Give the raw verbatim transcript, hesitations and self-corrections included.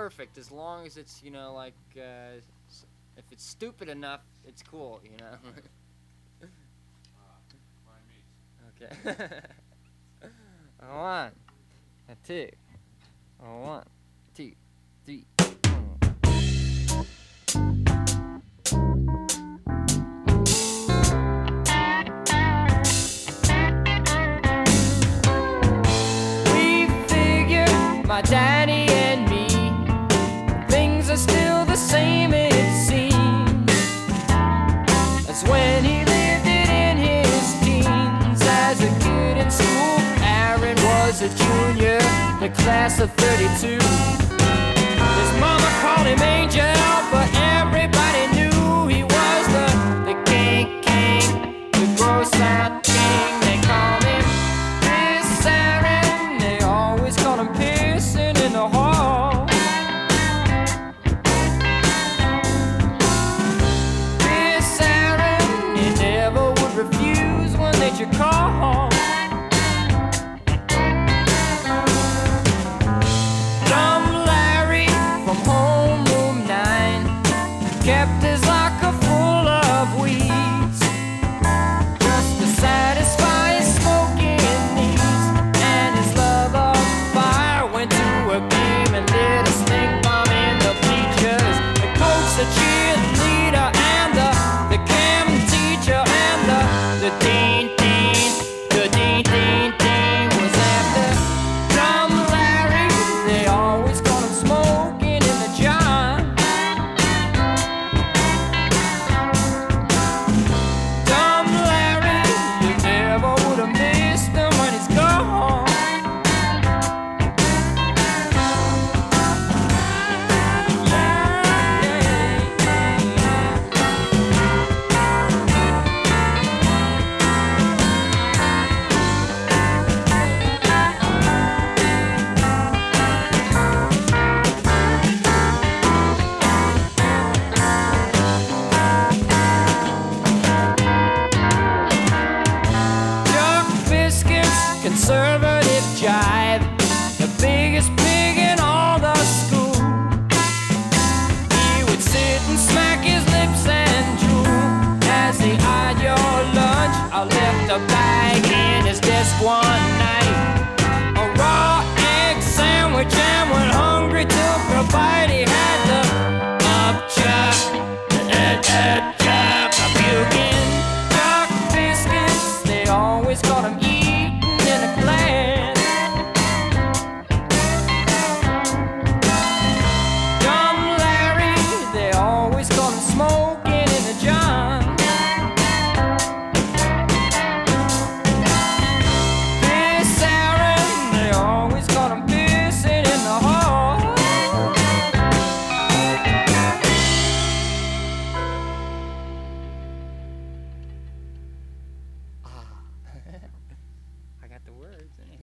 perfect as long as it's, you know, like, uh, if it's stupid enough, it's cool, you know? Okay. One, two, one, two, three. We figure, my daddy and me, things are still the same it seems as when he lived it in his teens. As a kid in school, Aaron was a junior, the class of thirty-two. His mama called him Angel, but everybody knew he was the, the king, king, the gross out king. They called him Piss Aaron, they always called him Pissin' in the hall. Piss Aaron, he never would refuse when they'd you call. Kept his locker full of weeds, just to satisfy his smoking needs. And his love of fire went to a game and lit a stink bomb in the bleachers. The coach, the cheerleader, and the, the chem teacher, and the, the dean, dean, the dean, dean, dean was after Dumb Larry. They always called him smoking in the jar. Conservative jive, the biggest pig in all the school. He would sit and smack his lips and drool as he eyed your lunch. I left a bag in his desk one